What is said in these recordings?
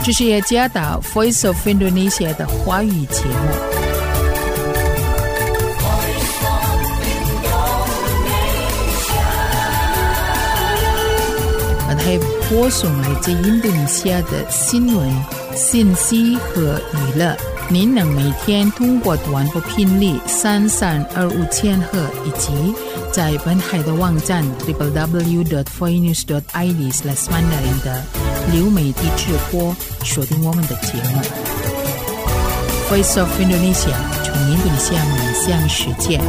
这是耶加达 Voice of Indonesia 的华语节目。还播送来自印度尼西亚的新闻、信息和娱乐。您能每天通过短波频率3325千赫以及在本海的网站 www.voinews.id/mandarin 的流媒体直播收听我们的节目。Voice of Indonesia 从印度尼西亚面向世界。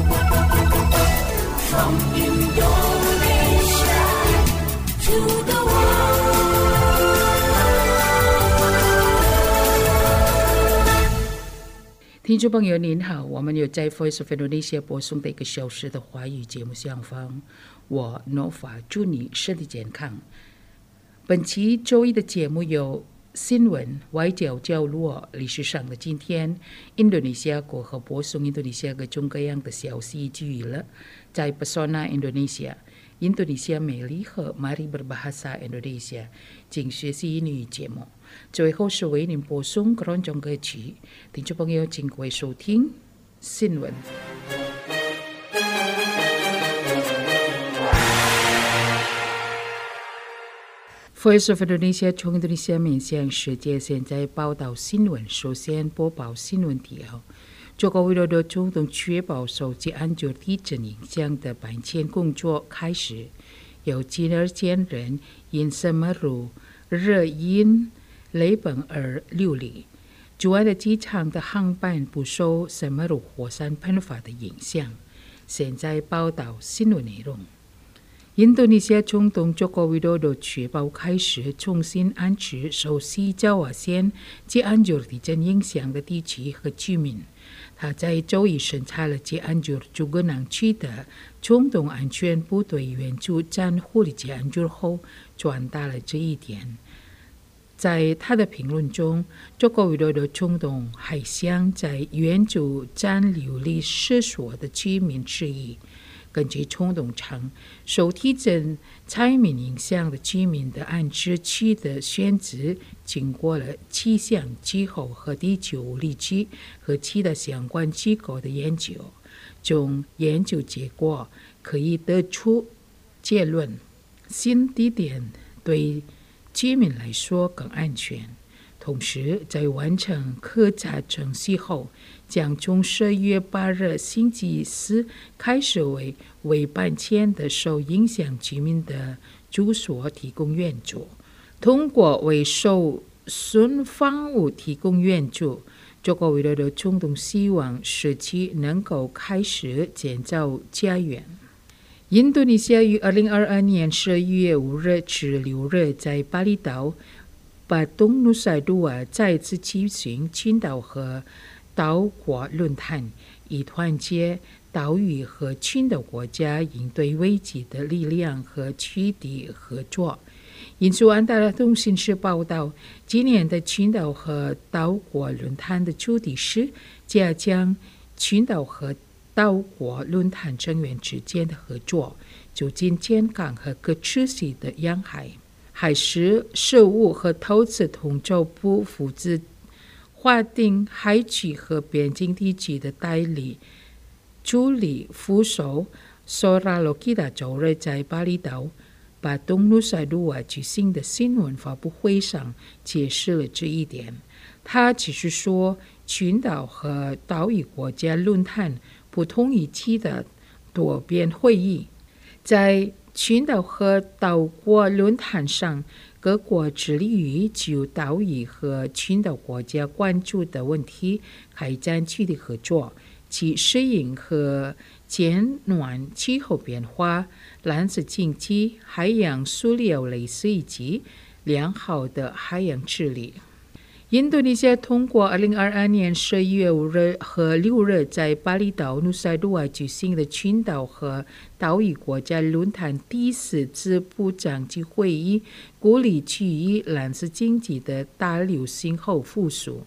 听众朋友您好，我们有在 Voice of Indonesia 播送的1个小时的华语节目上方，我 Nova 祝你身体健康。本期周一的节目有新闻、外交角落、历史上的今天、印度尼西亚国和播送印度尼西亚各种各样的消息以及娱乐，在 Pesona Indonesia 印度尼西亚美丽和 Mari Berbahasa Indonesia 请学习英语节目。最后是为您播送各种歌曲，听众朋友请各位收听新闻。Voice of Indonesia 从印度尼西亚面向世界，现在报道新闻。首先播报新闻提要：Joko Widodo总统确保受吉安九地震影响的搬迁工作开始。有12人因什么热因雷本而流离。主要的机场的航班不受什么火山喷发的影响。现在报道新闻内容。印度尼西亚总统 Joko Widodo 确保开始重新安置受西爪哇县吉安九地震影响的地区和居民。他在周一审查了吉安九朱格南区的总统安全部队援助战护理吉安九后，传达了这一点。在他的评论中，Joko Widodo总统还向在援助战流离失所的居民致意。根据总统称，受地震灾民影响的居民的安置区的选择，经过了气象、气候和地球物理局和其他相关机构的研究。从研究结果可以得出结论：新地点对居民来说更安全。同时，在完成核查程序后，将从12月8日星期四开始为搬迁的受影响居民的住所提供援助。通过为受损房屋提供援助，Joko Widodo总统希望社区能够开始建造家园。印度尼西亚于2022年12月5日至6日在巴厘岛巴东努萨杜瓦再次举行群岛和岛国论坛，以团结岛屿和群岛国家应对危机的力量和取缔合作。印度安达拉通讯社报道，今年的群岛和岛国论坛的主题是加强群岛和岛国论坛成员之间的合作，促进健康和可持续的沿海。海事事务和投资统筹部负责划定海区和边境地区的代理助理副手Sora Lokita 周日在巴厘岛巴东努萨杜瓦举行的新闻发布会上解释了这一点。他只是说，群岛和岛屿国家论坛不同意期的多边会议。在群岛和岛国论坛上，各国致力于就岛屿和群岛国家关注的问题开展具体合作，其适应和减暖气候变化、蓝色经济、海洋塑料类似以及良好的海洋治理。印度尼西亚通过2022年11月5日和6日在巴厘岛努萨杜瓦举行的群岛和岛屿国家论坛第4次部长级会议，鼓励区域蓝色经济的大流行后复苏。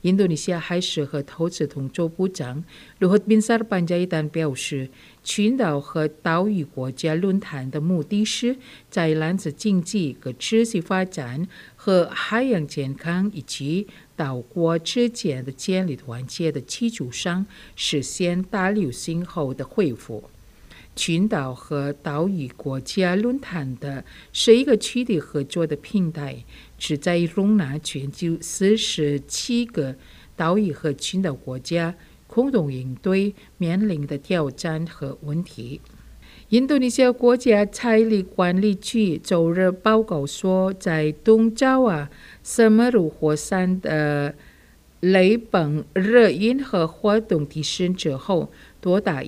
印度尼西亚海事和投资统筹部长Luhut Binsar Panjaitan 表示，群岛和岛屿国家论坛的目的是在蓝色经济、可持续发展和海洋健康以及岛国之间的建立团结的基础上，实现大流行后的恢复。群岛和岛屿国家论坛是一个区域合作的平台，旨在容纳全球47个岛屿和群岛国家共同应对面临的挑战和问题。印度尼西亚国家财力管理局周日报告说，在东爪哇塞梅鲁火山的雷本热运河活动提升之后，多达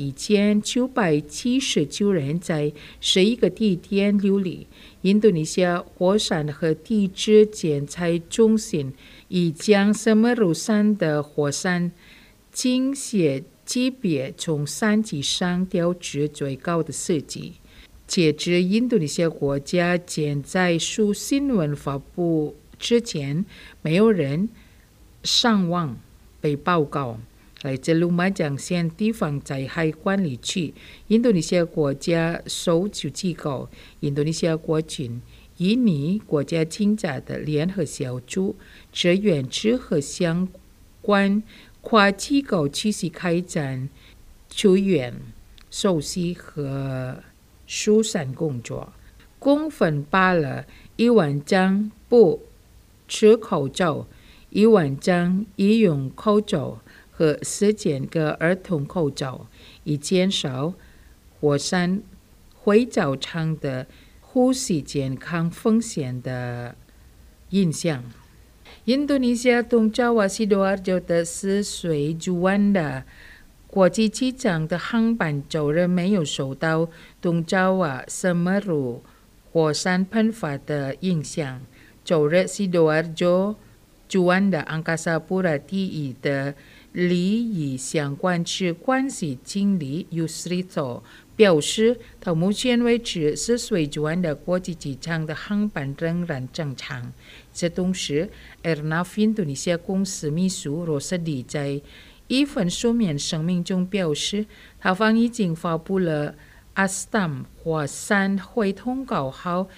1979人在11个地点流离。印度尼西亚火山和地质检测中心已将塞梅鲁山的火山警戒级别从3级上调至最高的4级。截至印度尼西亚国家检灾署新闻发布之前，没有人伤亡被报告。来自鲁马江县地方灾害管理区、印度尼西亚国家搜救机构、印度尼西亚国军、印尼国家警察的联合小组、志愿者和相关跨机构继续开展救援、搜救和疏散工作，共分发了1万张不织口罩、1万张医用口罩和4000个儿童口罩，以减少火山会造成的呼吸健康风险的影响。印度尼西亚东爪哇西多尔州的4岁朱万达国际机场的航班周日没有受到东爪哇塞梅鲁火山喷发的影响。周日西多尔州朱万达安卡萨布拉第1的利益相关之关系经理 Yusrito 表示，到目前为止4岁朱万达国际机场的航班仍然正常。这同时 Airnav 印度尼西亚公司秘书 Rosadi 在一份书面声明中表示，他方已经发布了阿斯坦火山灰通告号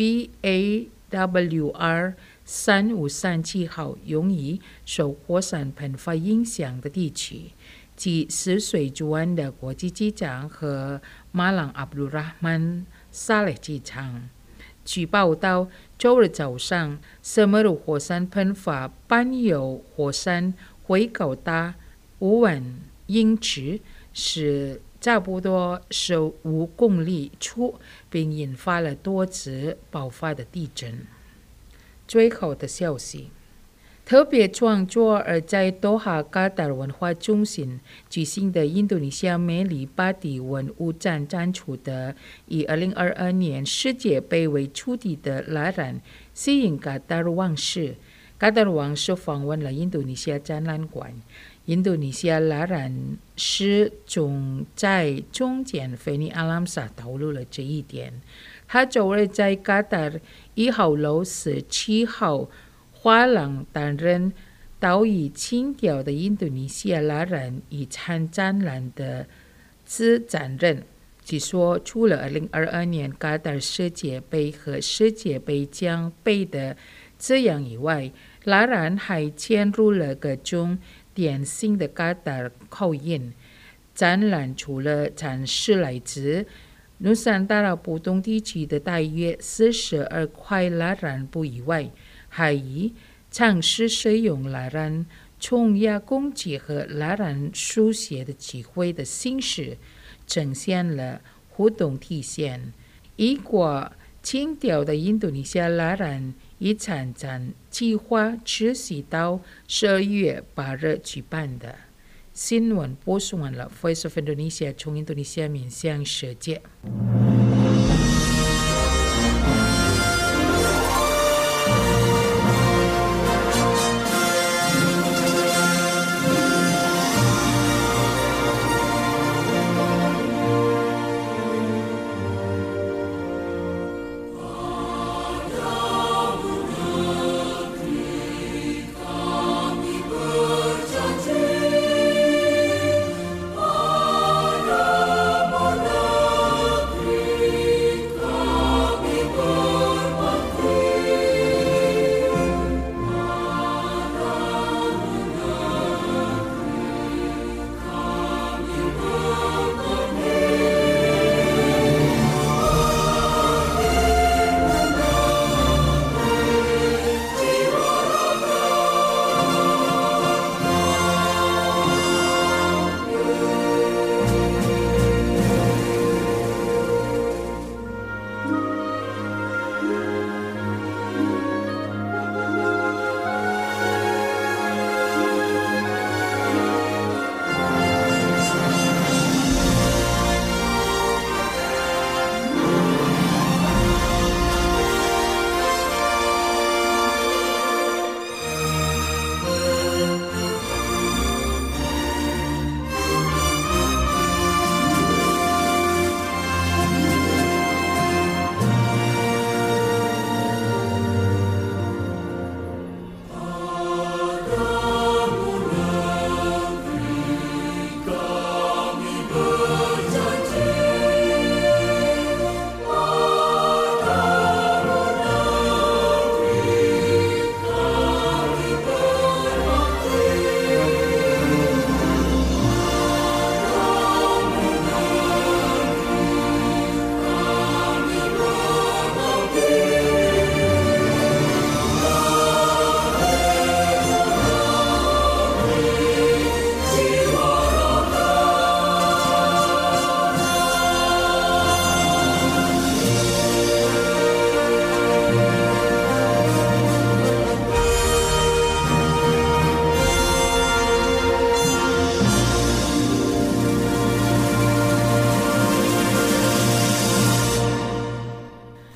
VAWR3537号，用于受火山喷发影响的地区，即4岁朱万达国际机场和马朗阿卜杜拉曼萨勒机场。据报道，周日早上，塞梅鲁火山喷发伴有火山灰高达5万英尺，是差不多15公里处，并引发了多次爆发的地震。最后的消息，特别创作而在多哈卡达文化中心举行的印度尼西亚美里巴蒂文物展展出的以2022年世界杯为主题的蜡染，吸引卡达尔王室。卡达尔王室访问了印度尼西亚展览馆。印度尼西亚蜡染师总在总监菲尼阿拉姆萨透露了这一点。他周日在卡达尔1号楼17号画廊担任岛屿情调的印度尼西亚蜡染遗产展览的自展人。据说，除了2022年卡达尔世界杯和世界杯奖杯的字样以外，蜡染还嵌入了各种典型的卡达尔口音。展览除了展示来自努桑达拉布东地区的大约42块蜡染布以外，还以尝试使用蜡染冲压工具和蜡染书写的机会的形式，呈现了互动体现。一国情调的印度尼西亚蜡染遗产展计划持续到12月8日举办的。新闻播送完了 Voice of Indonesia 从印度尼西亚面向世界。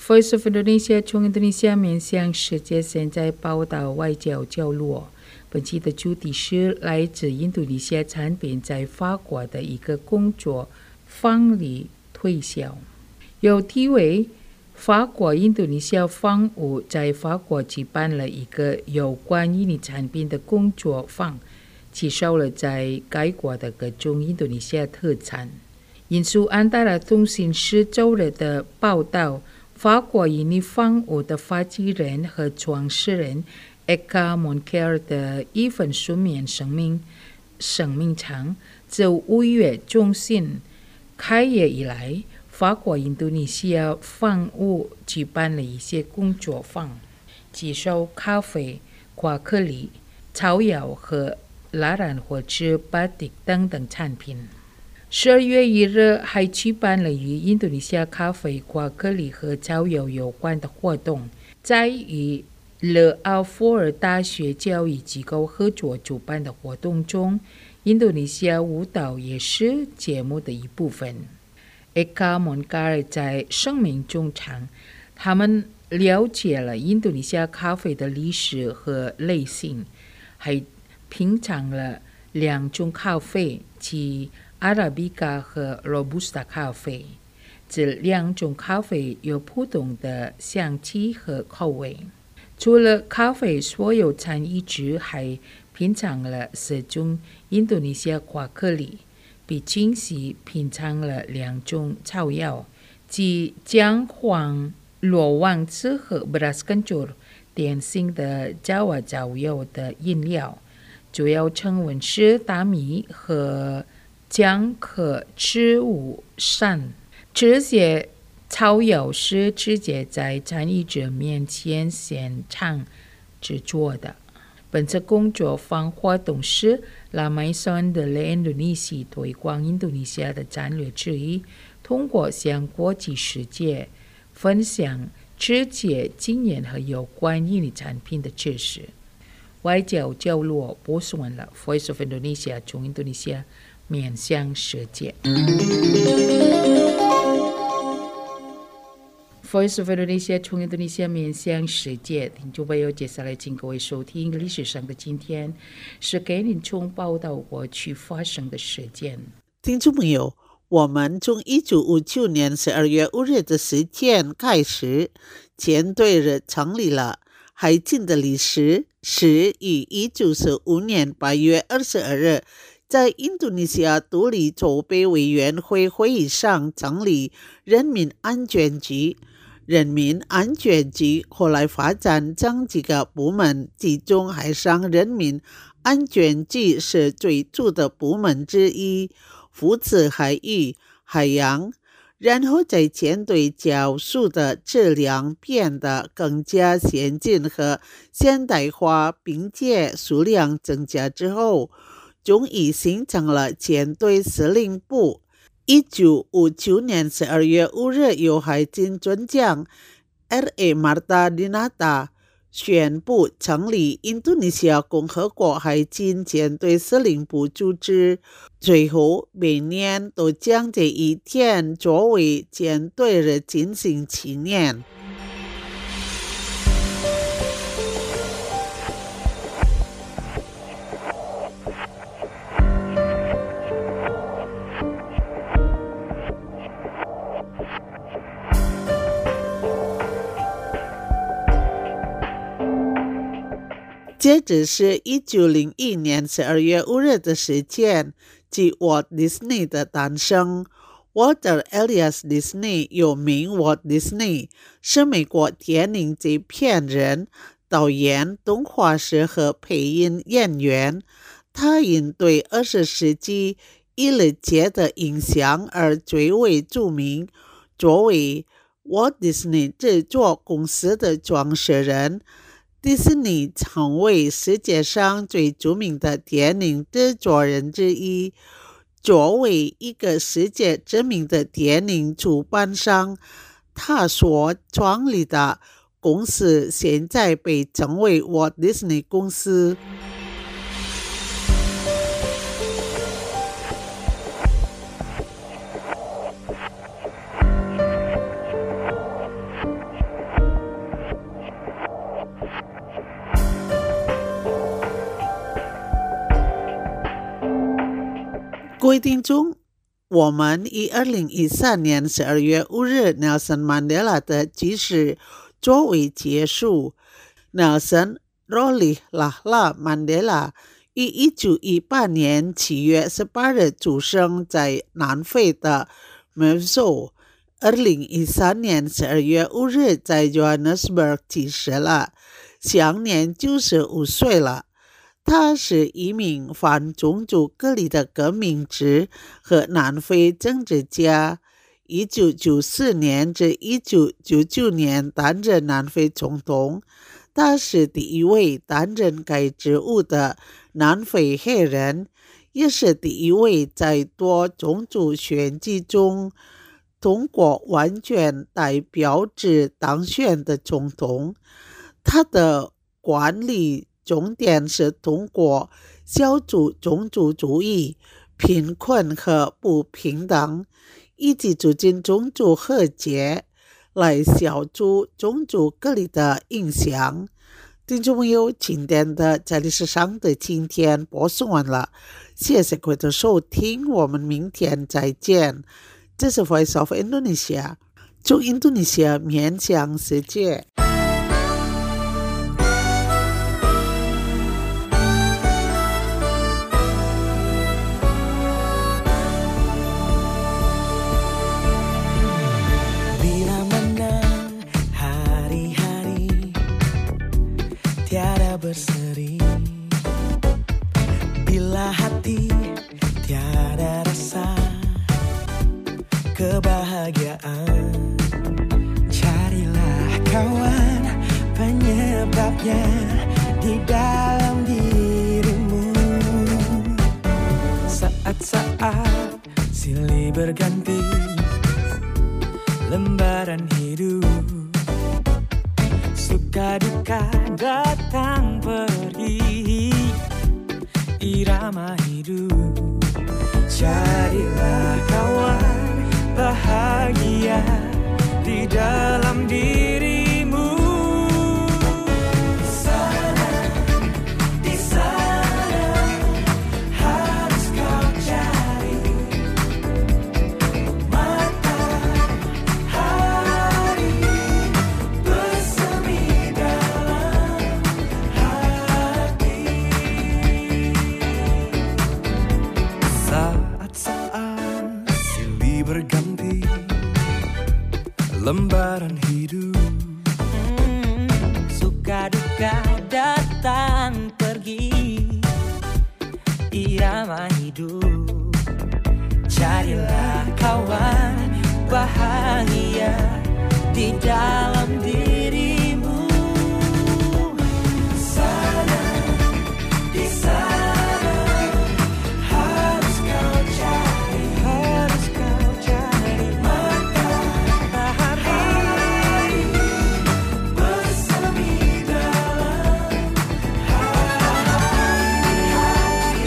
Voice of Indonesia 从印度尼西亚面向世界现在报道外交角落。本期的主题是来自印度尼西亚产品在法国的一个工作坊里推销，有题为法国印度尼西亚房屋在法国举办了一个有关印尼产品的工作坊，介绍了在该国的各种印度尼西亚特产。引述安达拉通讯社周日的报道，法国印尼房屋的发起人和创始人 Eka Monker 的一份书面声明称，自5月中旬开业以来，法国印度尼西亚房屋举办了一些工作坊，介绍咖啡、巧克力、草药和蜡染或者巴蒂等等产品。12月1日还举办了与印度尼西亚咖啡、巧克力和草药有关的活动，在与勒阿弗尔大学教育机构合作主办的活动中，印度尼西亚舞蹈也是节目的一部分。Eka Monker 在声明中称，他们了解了印度尼西亚咖啡的历史和类型，还品尝了2种咖啡，即阿拉比卡和罗布斯塔咖啡。这2种咖啡有不同的香气和口味。除了咖啡所有产业之还品尝了4种印度尼西亚巧克力，并惊喜品尝了2种草药，即姜黄、罗望子和 beras kencur 典型的Jawa草药的饮料，主要成分是大米和姜和植物苷。这些草药是直接在参与者面前现场制作的。本次工作坊活动是 La Maison de l'Indonésie 推广印度尼西亚的战略之一，通过向国际世界分享直接经验和有关印尼产品的知识。外交角落播送完了 Voice of Indonesia 从印度尼西亚面向世界。Voice of Indonesia 从印度尼西亚面向世界，听众朋友，接下来请各位收听历史上的今天，是给您从报道过去发生的事件。 听众朋友，我们从1959年12月5日的时间开始，舰队日成立了。海军的历史是于1945年8月22日在印度尼西亚独立筹备委员会会议上成立人民安全局。人民安全局后来发展成几个部门，其中海上人民安全局是最主的部门之一，负责海域、海洋，然后在舰队教书的质量变得更加先进和现代化，并且数量增加之后，终于形成了舰队司令部。1959年12月5日，由海军准将 R.A. Marta Dinata 宣布成立印度尼西亚共和国海军舰队司令部组织，最后每年都将这一天作为舰队日进行纪念。接着是1901年12月5日的事件，即 Walt Disney 的诞生。Walter Elias Disney 又名 Walt Disney， 是美国电影制片人、导演、动画师和配音演员。他因对20世纪娱乐界的影响而最为著名。作为 Walt Disney 制作公司的创始人，迪士尼成为世界上最著名的电影制作人之一。作为一个世界知名的电影出版商，他所创立的公司现在被称为 Walt Disney 公司。 各位听众，我们以2013年12月5日 Nelson Mandela 的即时作为结束。Nelson Rolihlahla Mandela 于1918年7月18日出生在南非的 Mvezo。2013年12月5日在 Johannesburg 去世了，享年95岁了。他是一名反种族隔离的革命者和南非政治家。1994年至1999年担任南非总统。他是第一位担任该职务的南非黑人，也是第一位在多种族选举中通过完全代表制当选的总统。他的管理重点是通过消除种族主义、贫困和不平等，以及促进种族和解，来消除种族隔离的影响。听众朋友，今天的这里是上的今天播送完了，谢谢各位的收听，我们明天再见。这是 Voice of Indonesia， 从印度尼西亚面向世界。 Berseri bila hati tiada rasa kebahagiaan, carilah kawan penyebabnya di dalam dirimu. Saat-saat silih berganti lembaran hidup, suka duka datang pergi, irama hidup. Carilah kawan bahagia di dalam dirimu. Di sana harus kau cari matahari bersemi dalam hati. Saat-saat silih berganti lembaran hidup, suka duka datang pergi, irama hidup. Carilah kawan bahagia di dalam dirimu. Di sana harus kau cari matahari bersemi dalam hati,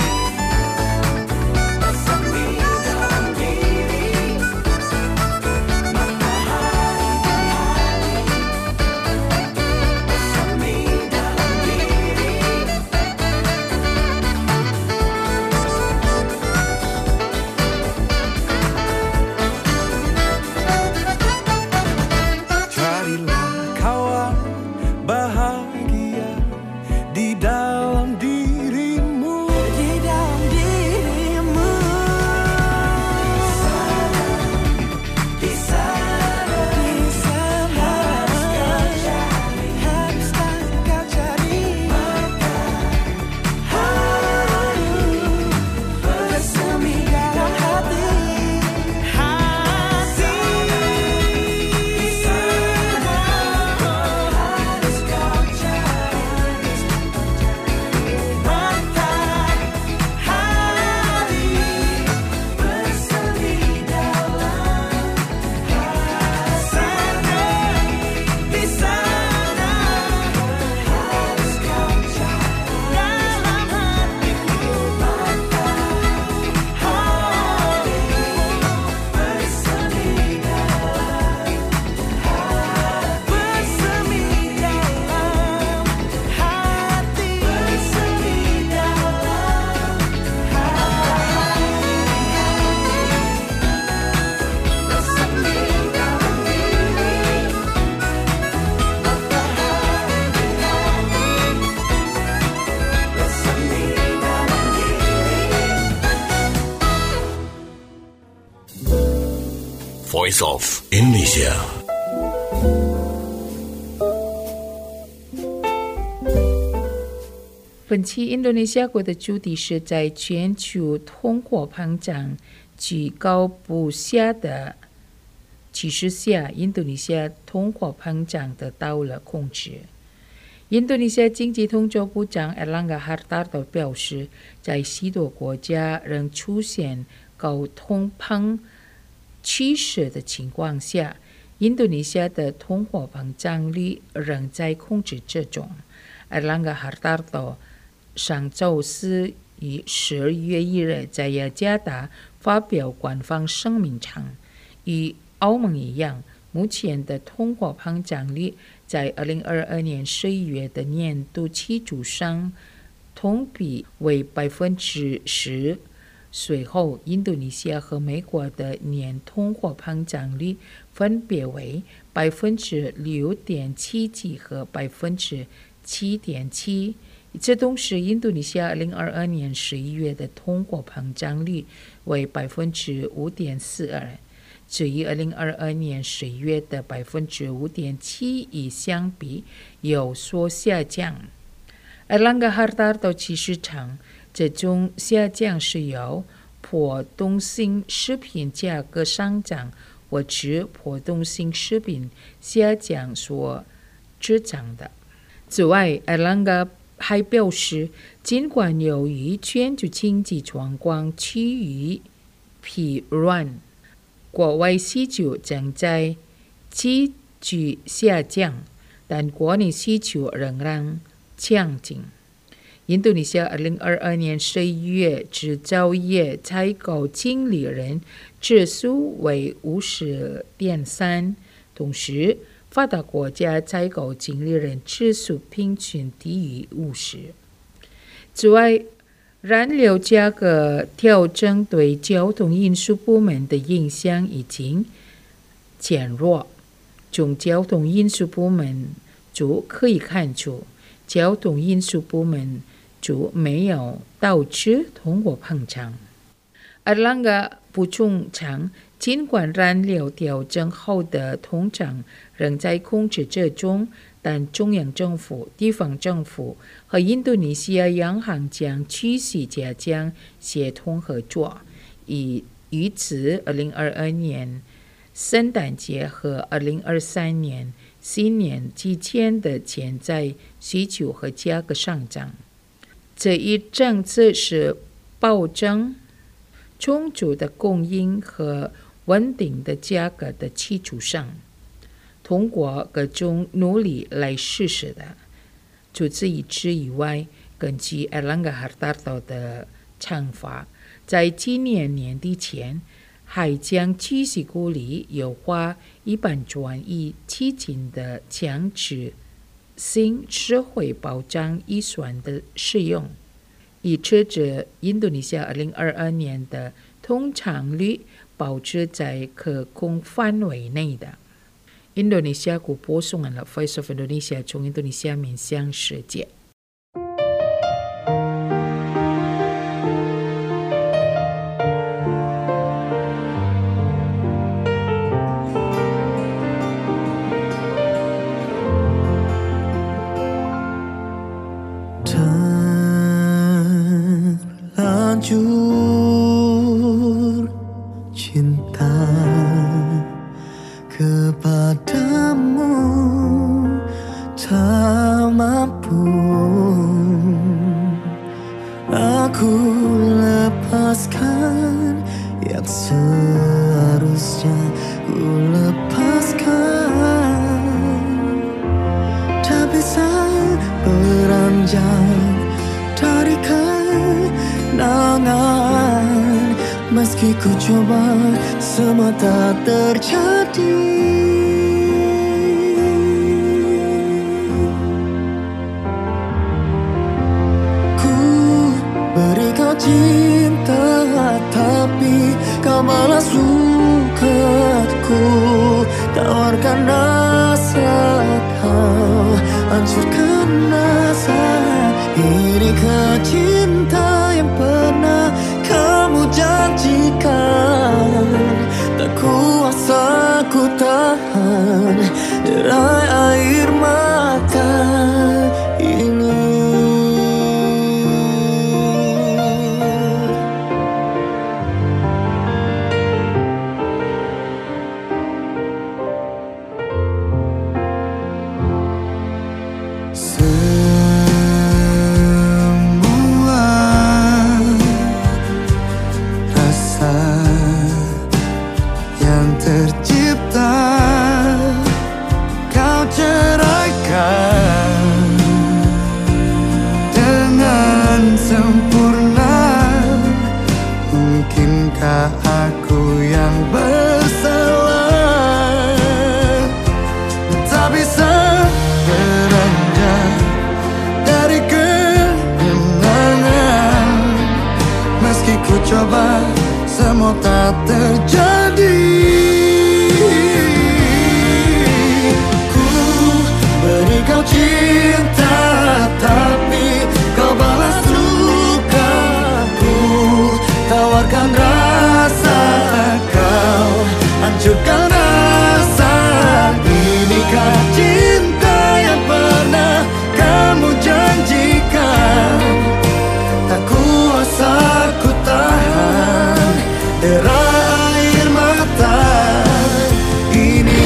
bersemi dalam diri, matahari Voice of Indonesia. 本期印度尼西亚国的主题是在全球通货膨胀居高不下的趋势下，印度尼西亚通货膨胀得到了控制。印度尼西亚经济统筹部长 Erlangga Hartarto 表示，在许多国家仍出现高通膨趋势的情况下，印度尼西亚的通货膨胀率仍在控制之中。Erlangga Hartarto 上周四于12月1日在雅加达发表官方声明称，与欧盟一样，目前的通货膨胀率在2022年11月的年度基础上同比为 10%。随后，印度尼西亚和美国的年通货膨胀率分别为 6.77% 和 7.7%。与此同时，印度尼西亚2022年11月的通货膨胀率为 5.42%， 至于2022年11月的 5.7% 相比有所下降。Erlangga Hartarto 其实称，这种下降是由波动性食品价格上涨或者波动性食品下降所制成的。此外，Erlangga 还表示，尽管由于全球经济状况趋于疲软，国外需求正在急剧下降，但国内需求仍然强劲。印度尼西亚2022年11月制造业采购经理人指数为 50.3， 同时发达国家采购经理人指数平均低于50。此外，燃料价格调整对交通运输部门的影响已经减弱。从交通运输部门就可以看出，交通运输部门就没有导致通货膨胀。Erlangga 补充称，尽管燃料调整后的通胀仍在控制之中，但中央政府、地方政府和印度尼西亚央行将继续加强协同合作，以预此2022年圣诞节和2023年新年之前的潜在需求和价格上涨。这一政策是保证充足的供应和稳定的价格的基础上，通过各种努力来实施的。除此以外，根据 Erlangga Hartarto 的讲法，在今年年底前，还将继续鼓励优化一般专业基金的强制性社会保障预算的使用，以确保印度尼西亚2022年的通胀率保持在可控范围内的。印度尼西亚国播送完了 Voice of Indonesia 从印度尼西亚面向世界。 Terlanjur cinta kepadamu tak mampu aku lepaskan yang seharusnya ku lepaskan, tak bisa beranjak dari kenangan, meski ku coba semua tak terjadi. Ku beri kau cinta, tapi kau malah sukaku. Tawarkan rasa, kau hancurkan asa. Inikah cinta yang pernah kamu janjikan? Tak kuasa bukankah aku yang bersalah? Tak bisa beranjak dari kenangan, meski ku coba semua tak terjadi. Ku beri kau cinta, tapi kau balas lukaku. Tawarkan rasa, kau hancurkan rasa. Inikah cinta yang pernah kamu janjikan? Tak kuasa ku tahan derai air mata ini.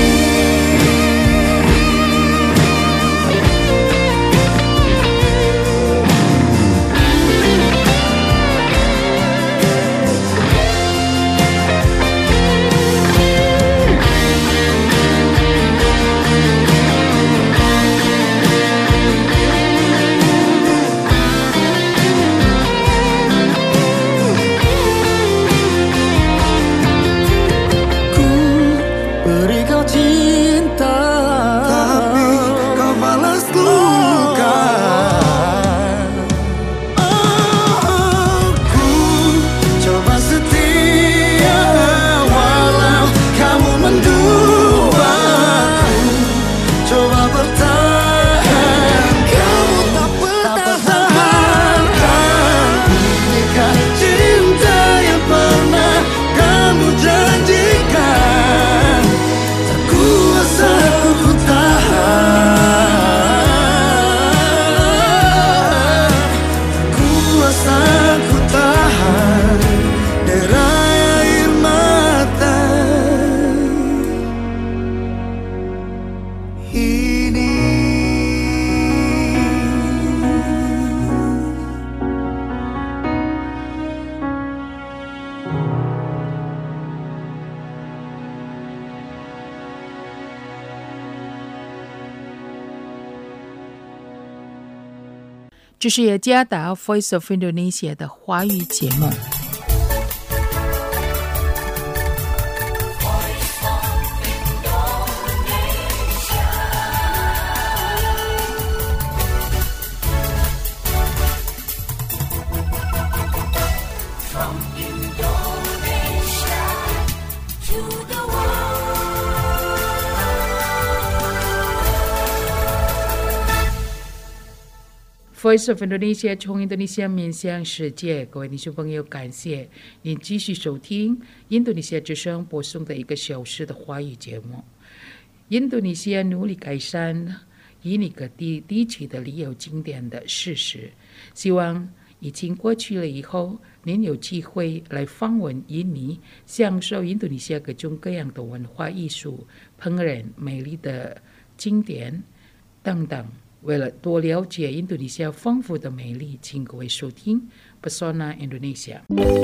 这是雅加达 Voice of Indonesia 的华语节目。Voice of Indonesia 从印度尼西亚面向世界，各位听众朋友，感谢您继续收听印度尼西亚之声播送的1个小时的华语节目。印度尼西亚努力改善印尼各地区的旅游景点的事实，希望疫情过去了以后，您有机会来访问印尼，享受印度尼西亚各种各样的文化艺术、烹饪、美丽的景点等等。为了多了解印度尼西亚丰富的美丽，请各位收听 Pesona Indonesia。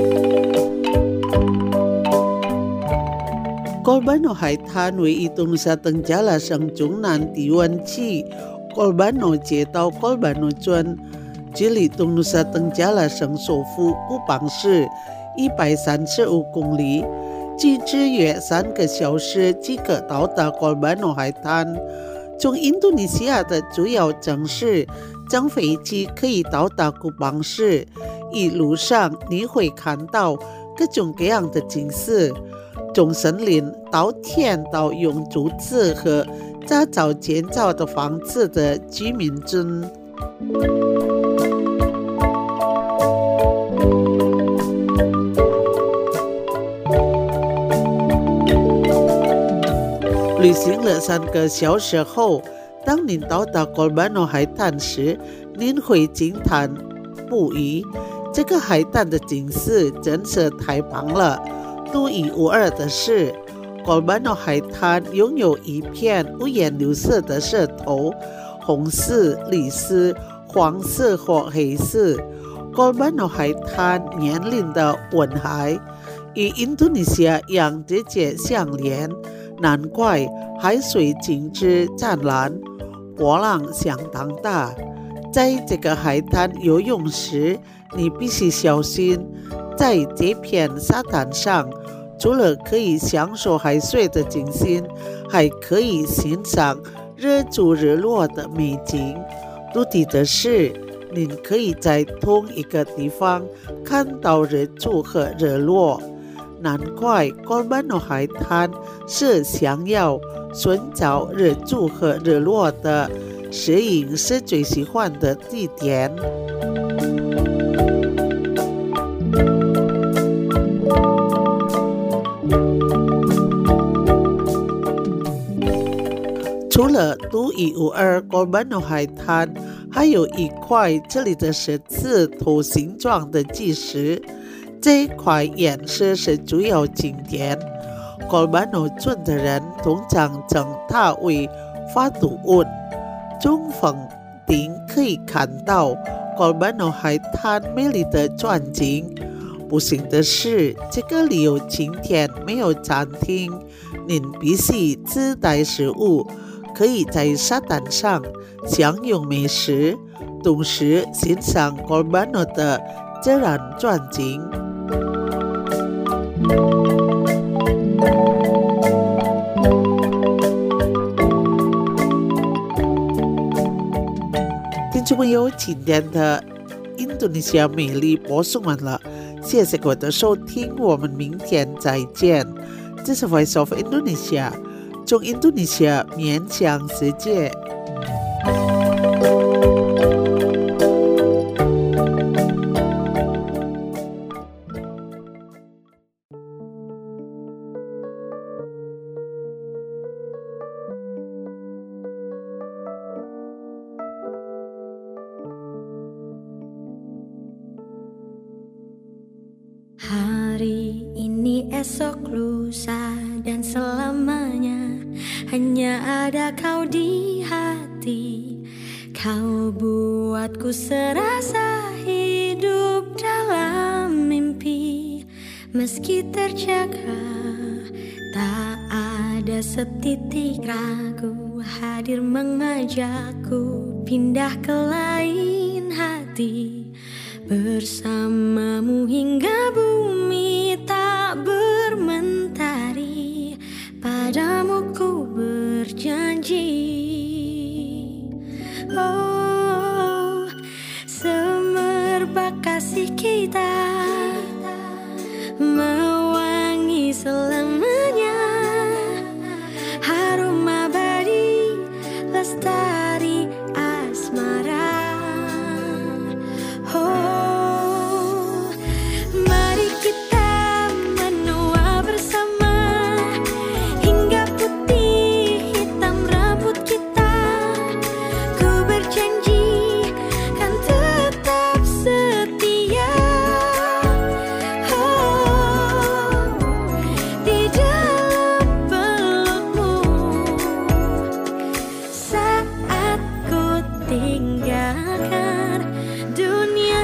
Kolbano Haitan wi itong sa Tenggala sang Jungnan Tiwan Chi Kolbano Jietao Kolbano Chuan Jili tung Nusa Tenggala sang Sofu Kupang Shi 135公里，机支约3个小时即可到达 Kolbano Haitan。从印度尼西亚的主要城市乘飞机可以到达古邦市，一路上你会看到各种各样的景色，从森林到田到用竹子和杂草建造的房子的居民村。旅行了3个小时后，当您到达 Kolbano 海滩时，您会惊叹不已。这个海滩的景色真是太棒了！独一无二的是 ，Kolbano 海滩拥有一片五颜六色的石头，红色、绿色、黄色和黑色。Kolbano 海滩面临的文海与印度尼西亚一样直接相连。难怪海水景致湛蓝，波浪相当大。 在这个海滩游泳时，你必须小心。在这片沙滩上，除了可以享受海水的景色，还可以欣赏日出日落的美景。独特的是，您可以在同一个地方看到日出和日落。难怪Corbano海滩是想要寻找日出和日落的摄影师最喜欢的地点。除了独一无二Corbano海滩，还有一块这里的十字头形状的巨石，这块岩石是主要景点。Corbano村的人通常称它为发土屋。从房顶可以看到Corbano海滩美丽的转景。不幸的是，这个旅游景点没有餐厅，您必须自带食物，可以在沙滩上享用美食，同时欣赏Corbano的自然转景。听众朋友，今天的印度尼西亚美丽播送完了，谢谢各位的收听，我们明天再见。这是 Voice of Indonesia， 从印度尼西亚面向世界。 Hari ini, esok, lusa, dan selamanya hanya ada kau di hati. Kau buatku serasa hidup dalam mimpi. Meski terjaga, tak ada setitik ragu. Hadir mengajakku pindah ke lain hati. Bersamamu hingga bumi tak bermentari. Padamu ku berjanji. Oh, semerbak kasih kita mewangi selamanya. Harum abadi, lestari asmara. Oh, mari kita menua bersama hingga putih hitam rambut kita. Ku berjanji kan tetap setia. Oh, di dalam pelukmu saat ku tinggalkan dunia.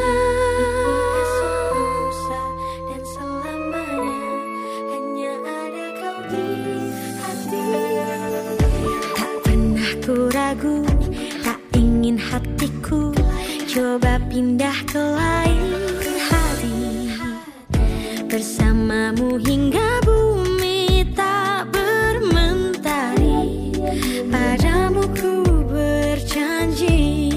Dan selamanya hanya ada kau di hati. Tak pernah ku ragu, tak ingin hatiku coba pindah ke lain hari. Bersamamu hingga bumi tak bermentari. Padamu ku berjanji.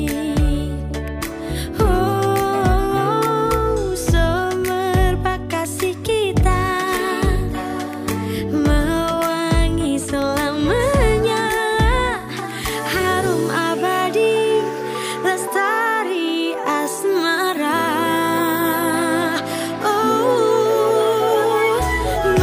Oh, semerbak kasih kita mewangi selamanya. Harum abadi, lestari asmara. Oh,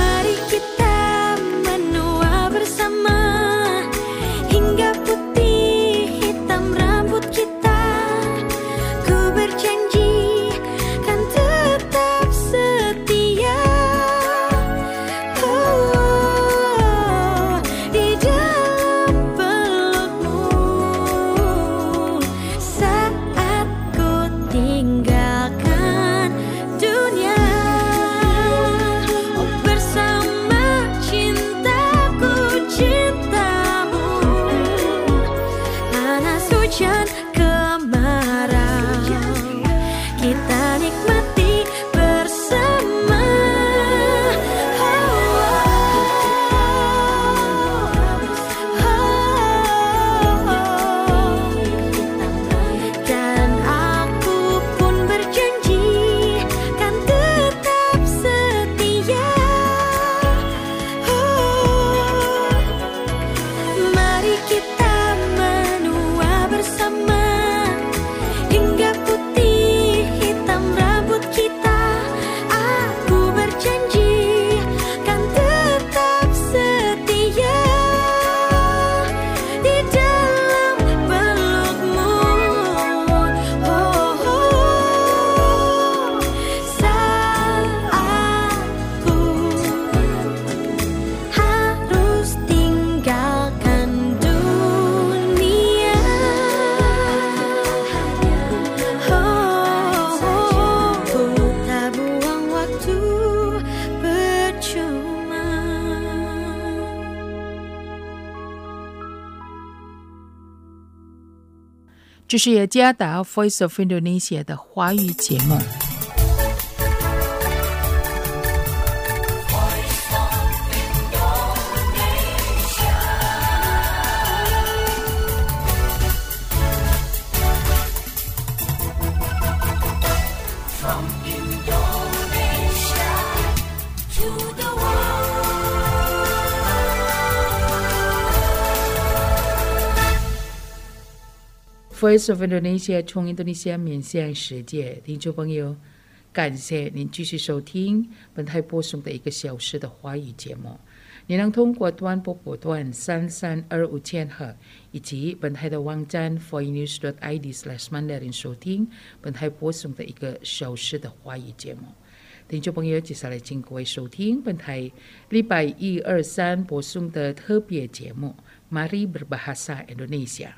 这是雅加达 Voice of Indonesia 的华语节目。Voice of Indonesia 从印度尼西亚面向世界，听众朋友，感谢您继续收听本台播送的1个小时的华语节目。你能通过短波波段3325千赫以及本台的网站 voinews.id/mandarin 收听本台播送的1个小时的华语节目。听众朋友，接下来请各位收听本台礼拜1、2、3播送的特别节目 Mari Berbahasa Indonesia。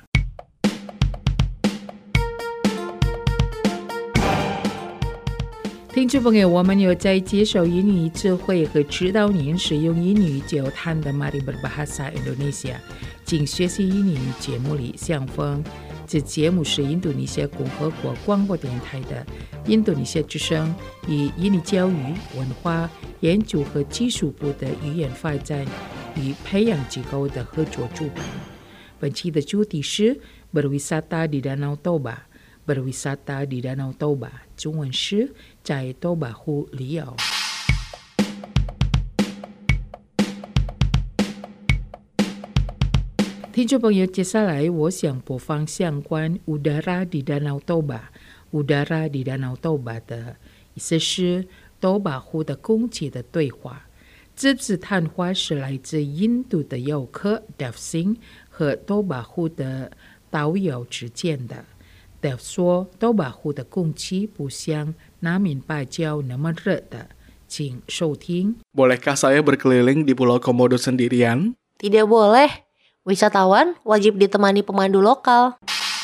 听众朋友，我们有在介绍英语智慧和指导您使用英语交谈的 Mari Berbahasa Indonesia 请学习英语节目里相逢。这节目是印度尼西亚共和国广播电台的印度尼西亚之声与印尼教育、文化研究和技术部的语言发展与培养机构的合作主办。本期的主题是 Berwisata di Danau Toba。Berwisata di Danau Toba， 中文是在多巴湖旅游。听众朋友，接下来我想播放相关 Udara di Danau Toba。Udara di Danau Toba 的意思是多巴湖的空气的对话。这次谈话是来自印度的游客 Dev Singh 和多巴湖的导游之间的。Dev 说，多巴湖的空气不像南面芭蕉那么热的，请收听。 Bolehkah saya berkeliling di Pulau Komodo sendirian? Tidak boleh. Wisatawan wajib ditemani pemandu lokal.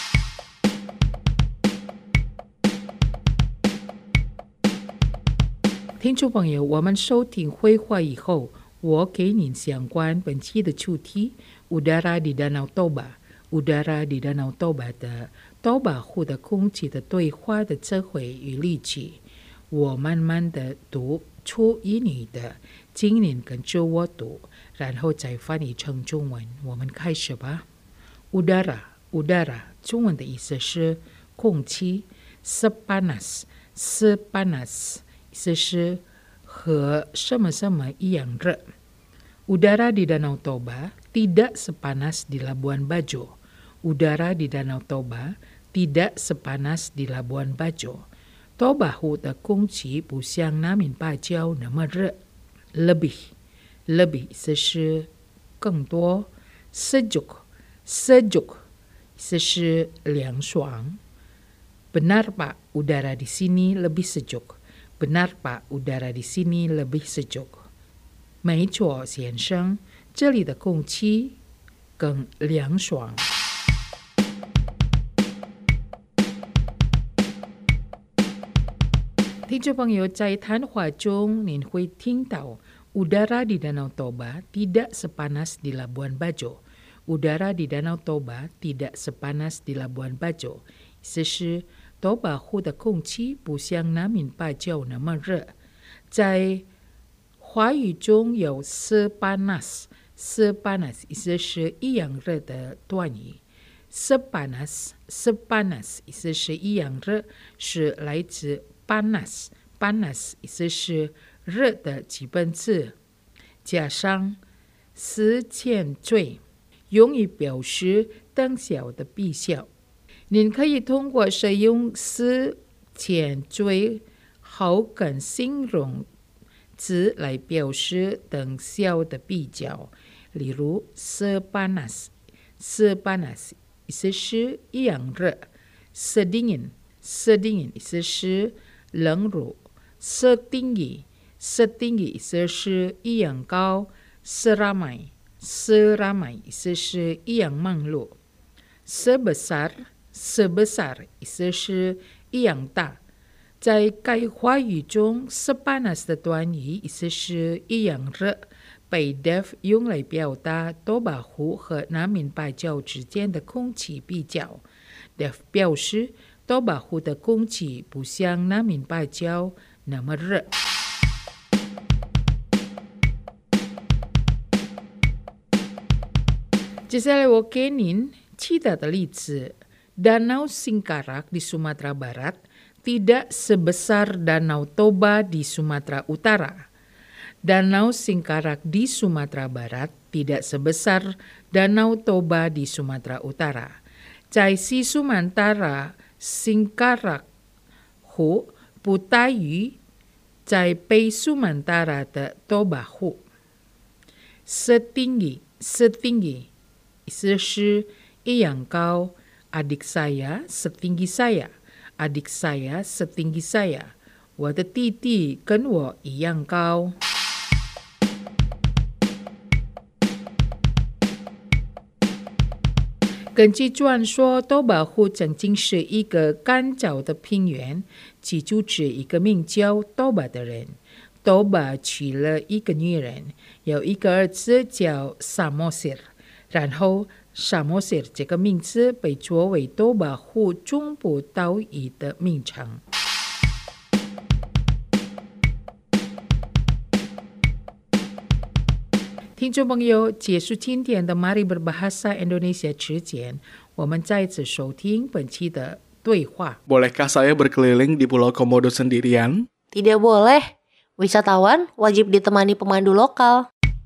听众朋友，我们收听会话以后，我给您相关本期的主题 Udara di Danau Toba。Udara di Danau Toba 的多巴湖的空气的对话的智慧与力气。我慢慢的读出英语的，请您跟着我读，然后再翻译成中文。我们开始吧。Udara 中文的意思是空气。Sepanas 意思是和什么什么一样热。Udara di Danau Toba tidak sepanas di Labuan Bajo。Udara di Danau Toba tidak sepanas di Labuan Bajo。 多巴湖的空气不像南面芭蕉那么热。lebih 意思是更多。sejuk 意思是凉爽。Benar Pak, udara di sini lebih sejuk. Benar Pak, udara di sini lebih sejuk。 没错，先生，这里的空气更凉爽。听众朋友，在谈话中您会听到 Udara di Danau Toba tidak sepanas di Labuan Bajo。Udara di Danau Toba tidak sepanas di Labuan Bajo， 意思是多巴湖的空气不像南面芭蕉那么热。在华语中有 sepanas， 意思是一样热的短语。sepanas 意思是一样热，是来自panas 意思是热的基本字，加上思前缀，用以表示当下的比较。您可以通过使用思前缀后跟形容词来表示当下的比较。例如 sepanas 意思是一样热。sedingin 意思是冷热。setinggi 意思是一样高。seramai 意思是一样忙碌。sebesar 意思是一样大。在该话语中 sepanas 的短语意思是一样热，被 Dev 用来表达多巴湖和南面芭蕉之间的空气比较。 的表示都保护的空气不像南面芭蕉那么热。接下来我给您其他的例子。Danau Singkarak di Sumatera Barat tidak sebesar Danau Toba di Sumatera Utara. Danau Singkarak di Sumatera Barat tidak sebesar Danau Toba di Sumatera Utara. 在西苏门答腊 Singkarak 湖不大于在北苏门答腊的多巴湖。setinggi 意思是一样高。Adik saya setinggi saya, adik saya setinggi saya. 我的弟弟跟我一样高。根据传说，多巴湖曾经是一个干燥的平原，居住着一个名叫多巴的人。多巴娶了一个女人，有一个儿子叫萨摩塞尔，然后萨摩塞尔这个名字被作为多巴湖中部岛屿的名称。听众朋友，结束今天的 Mari Berbahasa Indonesia 之前，我们再次收听本期的对话。 Bolehkah saya berkeliling di Pulau Komodo sendirian? Tidak boleh. Wisatawan wajib ditemani pemandu lokal.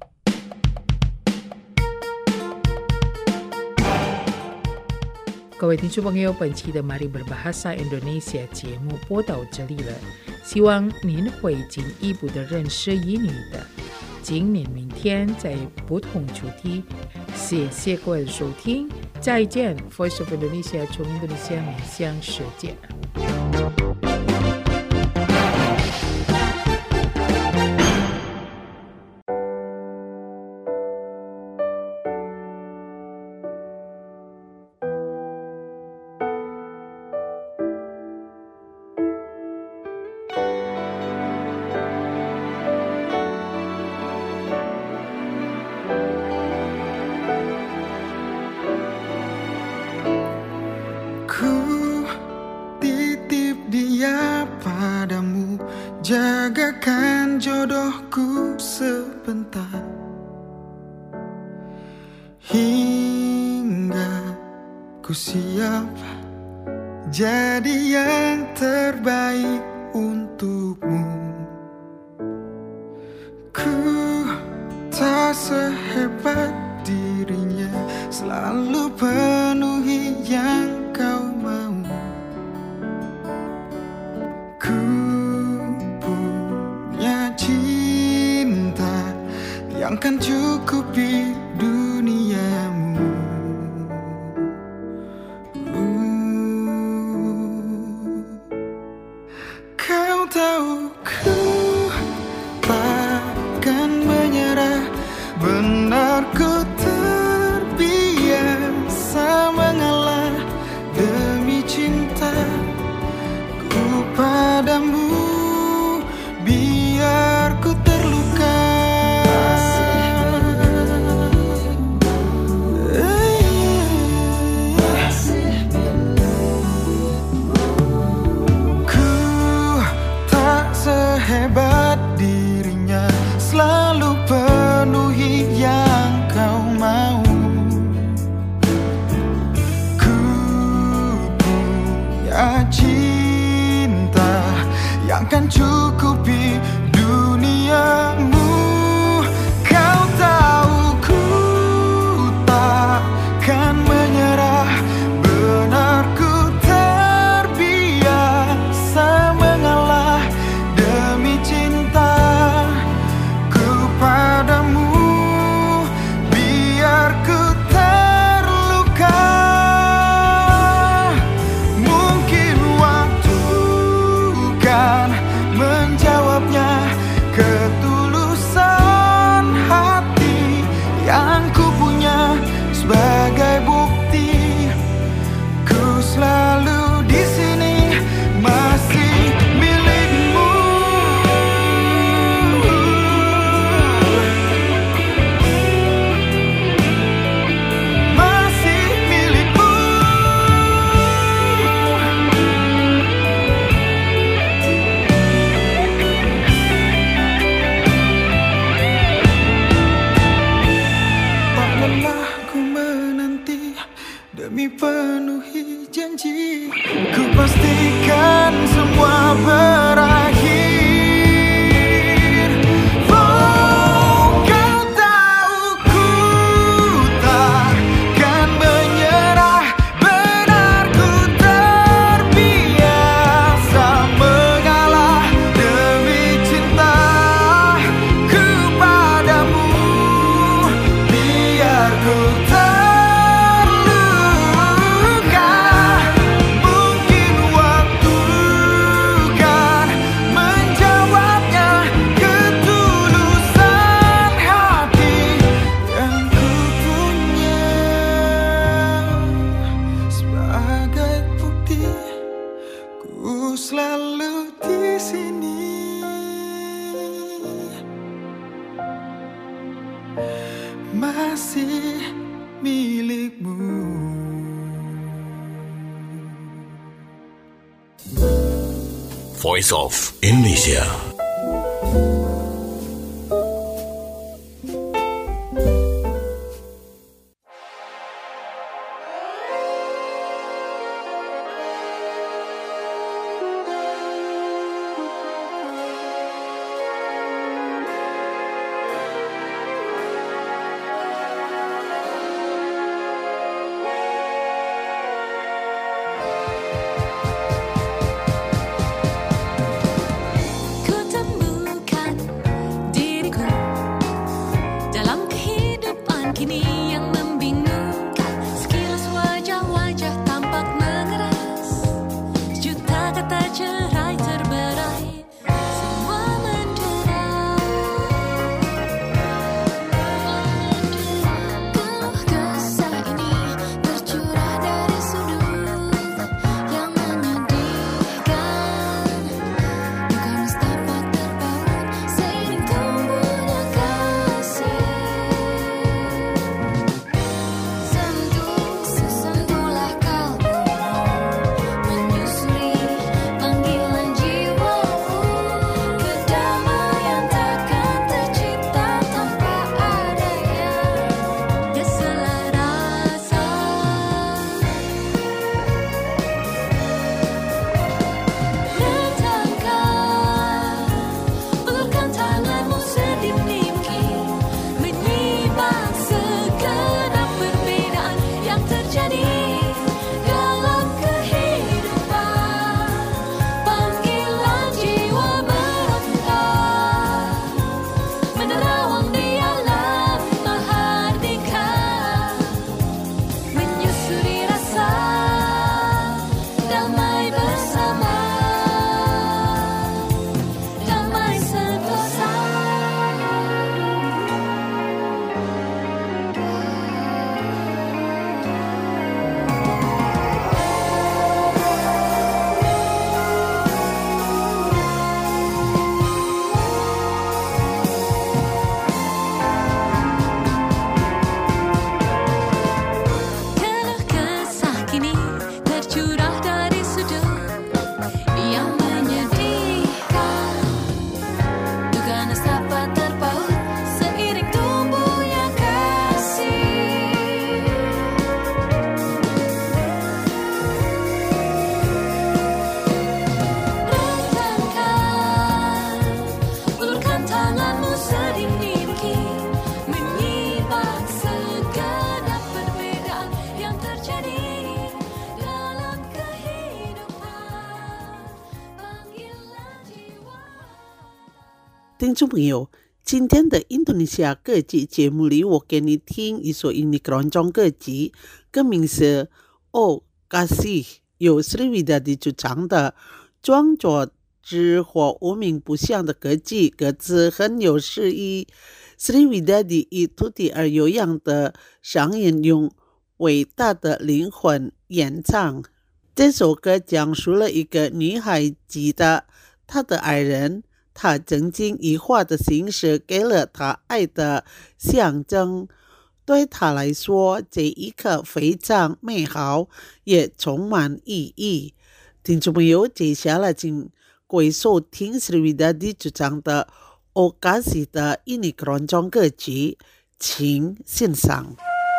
各位听众朋友，本期的 Mari Berbahasa Indonesia 节目播到这里了，希望您会进一步的认识英语的。今年明天在不同主题，谢谢各位的收听，再见 Voice of Indonesia 从印度尼西亚面向世界。 Jagakan jodohku sebentar hingga ku siap jadi yang terbaik untukmu. Ku tak sehebat dirinya, selalu penuhi yang kau mau. Yang kan cukupi duniamu. Kau tahu ku takkan menyerah, benar ku terbiasa mengalah demi cinta ku padamu. Biar ku terluka, hebat dirinya, selalu penuhi yang kau mau. Ku punya cinta yang kan cukupi duniamu. Kau tahu ku takkan menyerah, benar ku terbiasa mengalah demi cinta ku pada masih milikmu. Voice of Indonesia. 听众朋友，今天的印度尼西亚歌集节目里，我给你听一首印尼keroncong歌集，歌名是《Oh Kasih》，由 Sri Widadi 主唱的装作之或无名不详的歌集，歌词很有诗意。Sri Widadi 以土地而悠扬的声音，用伟大的灵魂演唱。这首歌讲述了一个女孩记得她的爱人，她曾经以画的形式给了她爱的象征。对她来说，这一刻非常美好，也充满意义。听众朋友，接下来请各位收听 Sri Widadi 主唱的 Oh Kasih 的印尼keroncong歌集，请欣赏。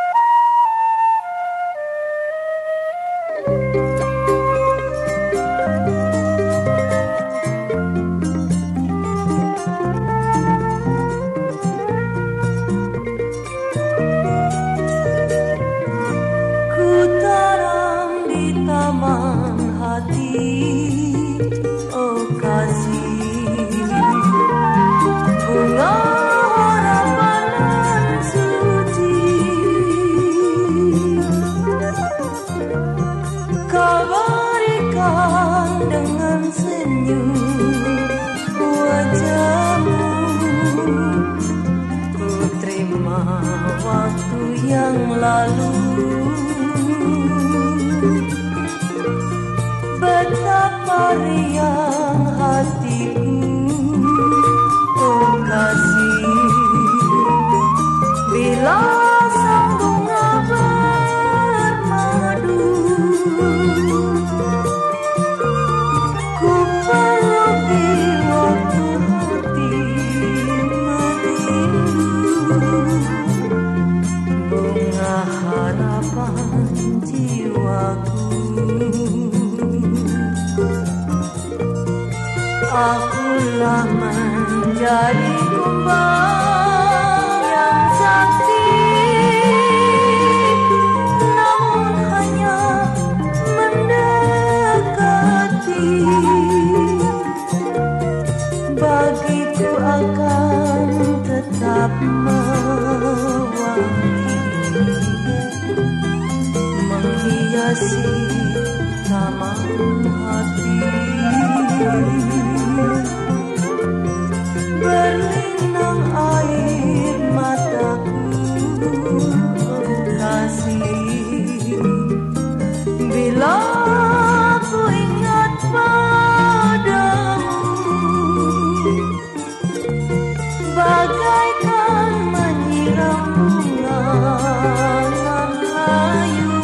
Betapa riang hatiku, oh kasih. menjadi kumbang yang sakti, namun hanya mendekati. Bagiku akan tetap mewangi, menghiasi taman hati. Berlinang air mataku, oh kasih, bila ku ingat padamu, bagaikan menyiram bunga nan layu,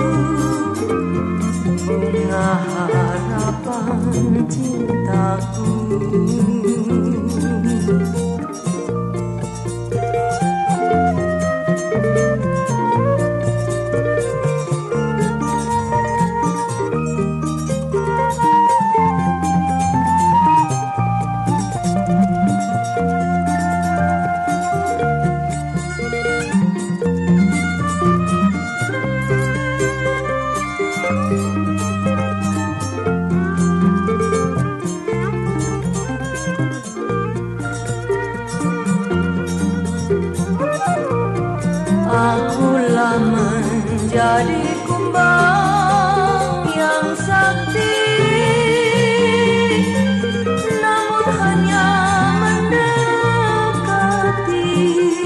bunga harapan cintaku. Akulah menjadi kumbang yang sakti, namun hanya mendekati.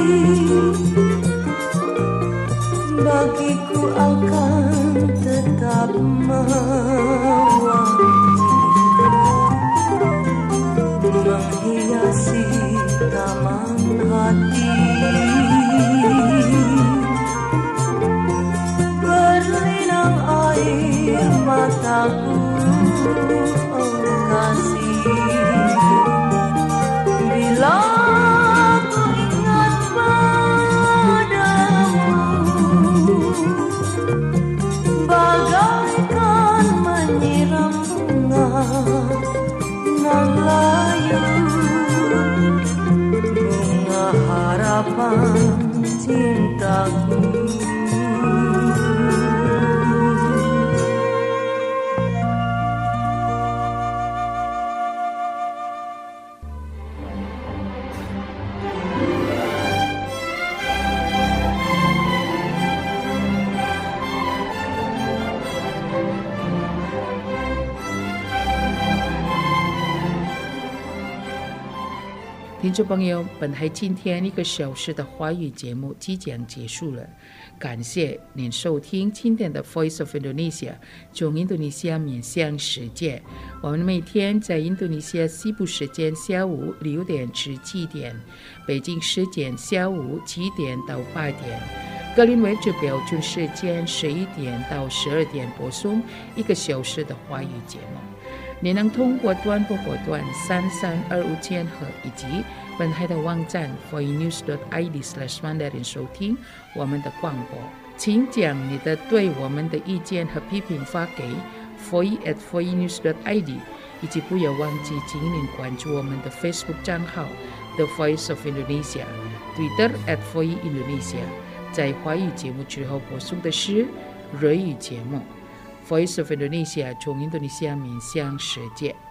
Bagiku akan tetap mewangi, menghiasi taman hati. Berlinang air mataku, oh kasih, bila ku ingat padamu, bagaikan menyiram bunga nan layu, bunga harapan cintaku. 听众朋友，本台今天1个小时的华语节目即将结束了，感谢您收听今天的 Voice of Indonesia 从印度尼西亚面向世界。我们每天在印度尼西亚西部时间下午6点至7点，北京时间下午7点到8点。格林威治标准时间11点到12点播送1个小时的华语节目。你能通过短波波段3325千赫以及本台的网站 voinews.id/mandarin 收听我们的广播。请将你的对我们的意见和批评发给 voice@voinews.id， 以及不要忘记请您关注我们的 Facebook 账号 The Voice of Indonesia、Twitter @voiindonesia。在华语节目之后播送的是瑞语节目。Voice of Indonesia 从印度尼西亚面向世界。